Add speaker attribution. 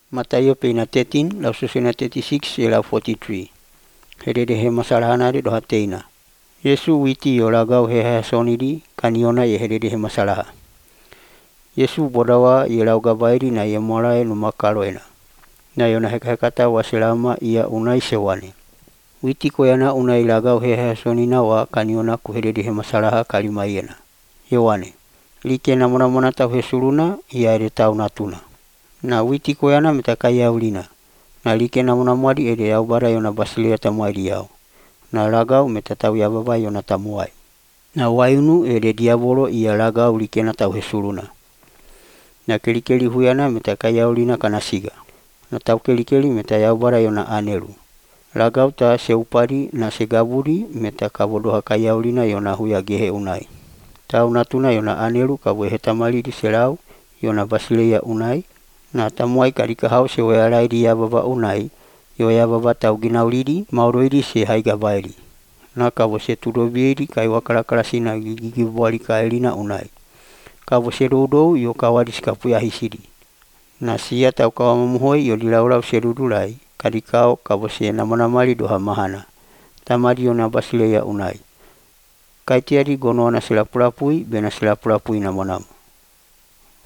Speaker 1: Mataio peina 13 lau susena 36 lau 43. Hedede he masalahana de doha teina. Yesu witi yo lagau he sonidi kaniona ye hedede he masalaha. Yesu bodawa ye lau gabairi na ye molae no makaloena. Na yona hekahekata wa selama ia unai sewane. Witi koyana unai lagau he sonina wa kaniona ku hedede he masalaha kalimaiena. Yowane. Like namona tau he suruna ia ede tau natuna. Na witi koyana meta kaya ulina. Na like namona mwadi ede yau bara yona basilea tamuai yau. Na lagau meta tau yababa yona tamuai. Na waiunu ede diabolo ia lagau like na tau he suruna. Na kelikeli huyana meta kaya ulina kana siga. Na tau kelikeli meta yau bara yona anelu. Lagau ta seupari na segaburi meta kabodoha kaya ulina yona huya gehe unai. Tau natuna yona anelu kabwe hetamali di selau yona basilea unai. Na tamuai karikahau se wealai di yababa unai. Yo yababa tau ginaulidi mauroidi se haigabaili. Na kabo se tudobiedi kai wakalakala na gigibuali kaelina unai. Kabo se doudou yo kawadis kapuya hisidi. Na sia tau kawamamuhoi yo dilaulau se dudulai. Kadikau kabo se namanamali doha mahana. Tamadi yona basilea unai. Kaitiadi gonoana silapulapui bena silapulapui namonamu.